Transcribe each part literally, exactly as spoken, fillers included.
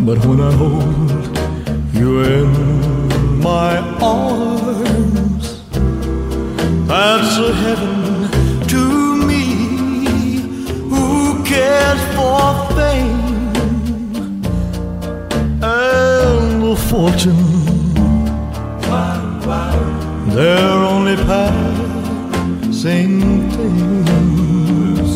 But when I hold you in my arms, that's a heaven to me. Who cares for fame and the fortune? They're only passing things.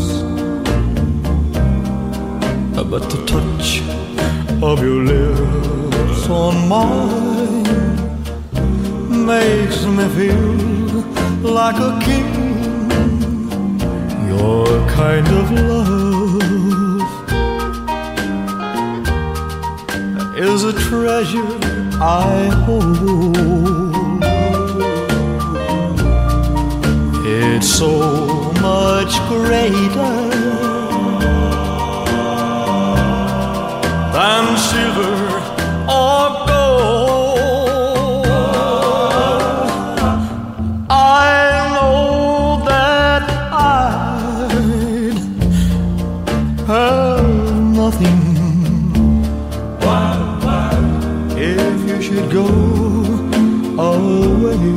But the touch of your lips on mine makes me feel like a king. Your kind of love is a treasure I hold. It's so much greater than silver or gold. I know that I'd have nothing if you should go away.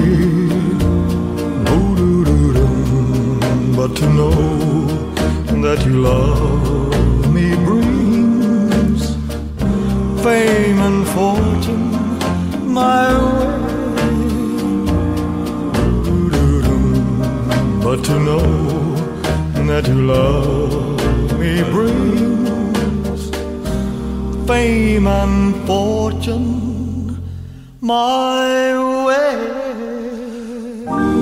But to know that you love me brings fame and fortune my way. But to know that you love me brings fame and fortune my way.